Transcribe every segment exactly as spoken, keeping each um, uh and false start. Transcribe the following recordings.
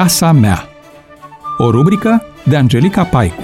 Casa mea. O rubrică de Angelica Paicu.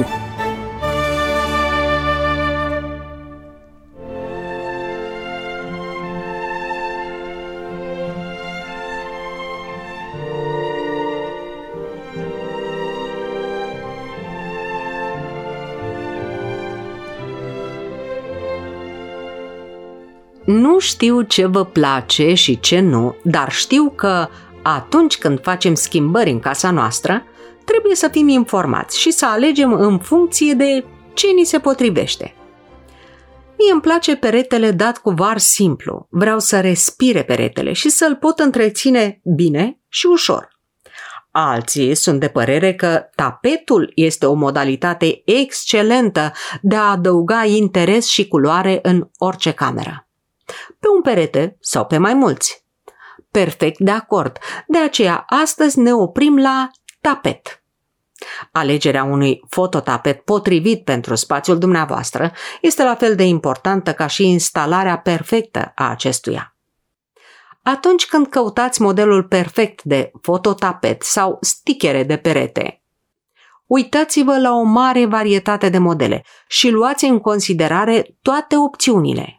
Nu știu ce vă place și ce nu, dar știu că atunci când facem schimbări în casa noastră, trebuie să fim informați și să alegem în funcție de ce ni se potrivește. Mie îmi place peretele dat cu var simplu, vreau să respire peretele și să-l pot întreține bine și ușor. Alții sunt de părere că tapetul este o modalitate excelentă de a adăuga interes și culoare în orice cameră. Pe un perete sau pe mai mulți. Perfect de acord, de aceea astăzi ne oprim la tapet. Alegerea unui fototapet potrivit pentru spațiul dumneavoastră este la fel de importantă ca și instalarea perfectă a acestuia. Atunci când căutați modelul perfect de fototapet sau stichere de perete, uitați-vă la o mare varietate de modele și luați în considerare toate opțiunile.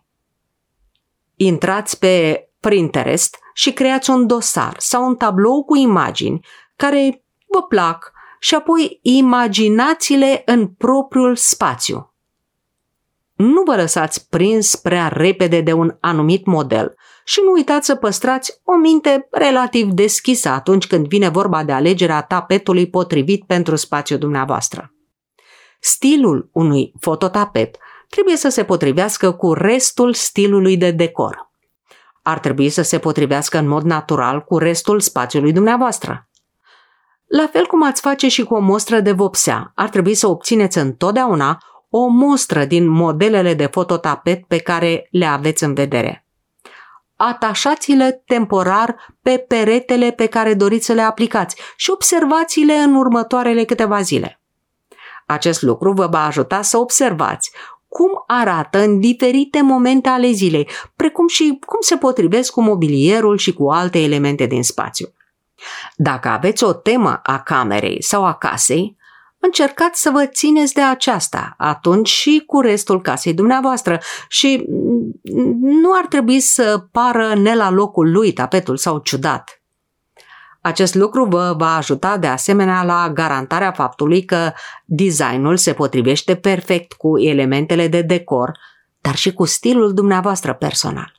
Intrați pe Pinterest și creați un dosar sau un tablou cu imagini care vă plac și apoi imaginați-le în propriul spațiu. Nu vă lăsați prins prea repede de un anumit model și nu uitați să păstrați o minte relativ deschisă atunci când vine vorba de alegerea tapetului potrivit pentru spațiul dumneavoastră. Stilul unui fototapet trebuie să se potrivească cu restul stilului de decor. Ar trebui să se potrivească în mod natural cu restul spațiului dumneavoastră. La fel cum ați face și cu o mostră de vopsea, ar trebui să obțineți întotdeauna o mostră din modelele de fototapet pe care le aveți în vedere. Atașați-le temporar pe peretele pe care doriți să le aplicați și observați-le în următoarele câteva zile. Acest lucru vă va ajuta să observați cum arată în diferite momente ale zilei, precum și cum se potrivesc cu mobilierul și cu alte elemente din spațiu. Dacă aveți o temă a camerei sau a casei, încercați să vă țineți de aceasta atunci și cu restul casei dumneavoastră și nu ar trebui să pară ne la locul lui tapetul sau ciudat. Acest lucru vă va ajuta de asemenea la garantarea faptului că designul se potrivește perfect cu elementele de decor, dar și cu stilul dumneavoastră personal.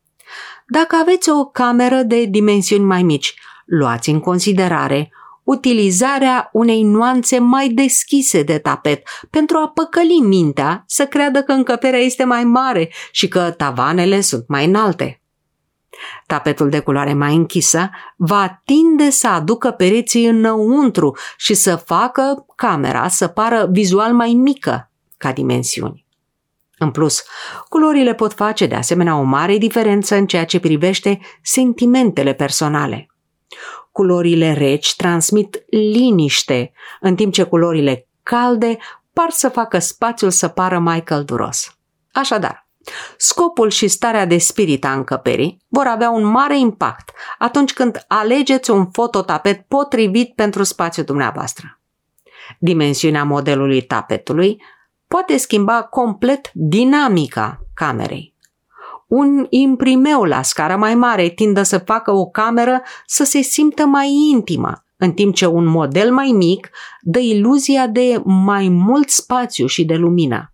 Dacă aveți o cameră de dimensiuni mai mici, luați în considerare utilizarea unei nuanțe mai deschise de tapet pentru a păcăli mintea să creadă că încăperea este mai mare și că tavanele sunt mai înalte. Tapetul de culoare mai închisă va tinde să aducă pereții înăuntru și să facă camera să pară vizual mai mică ca dimensiuni. În plus, culorile pot face de asemenea o mare diferență în ceea ce privește sentimentele personale. Culorile reci transmit liniște, în timp ce culorile calde par să facă spațiul să pară mai călduros. Așadar, scopul și starea de spirit a încăperii vor avea un mare impact atunci când alegeți un fototapet potrivit pentru spațiul dumneavoastră. Dimensiunea modelului tapetului poate schimba complet dinamica camerei. Un imprimeu la scară mai mare tinde să facă o cameră să se simtă mai intimă, în timp ce un model mai mic dă iluzia de mai mult spațiu și de lumină.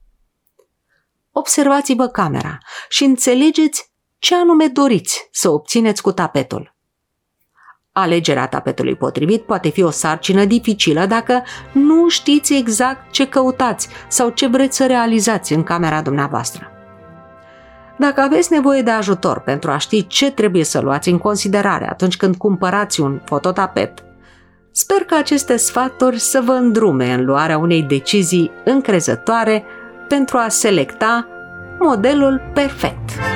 Observați-vă camera și înțelegeți ce anume doriți să obțineți cu tapetul. Alegerea tapetului potrivit poate fi o sarcină dificilă dacă nu știți exact ce căutați sau ce vreți să realizați în camera dumneavoastră. Dacă aveți nevoie de ajutor pentru a ști ce trebuie să luați în considerare atunci când cumpărați un fototapet, sper că aceste sfaturi să vă îndrume în luarea unei decizii încrezătoare pentru a selecta modelul perfect.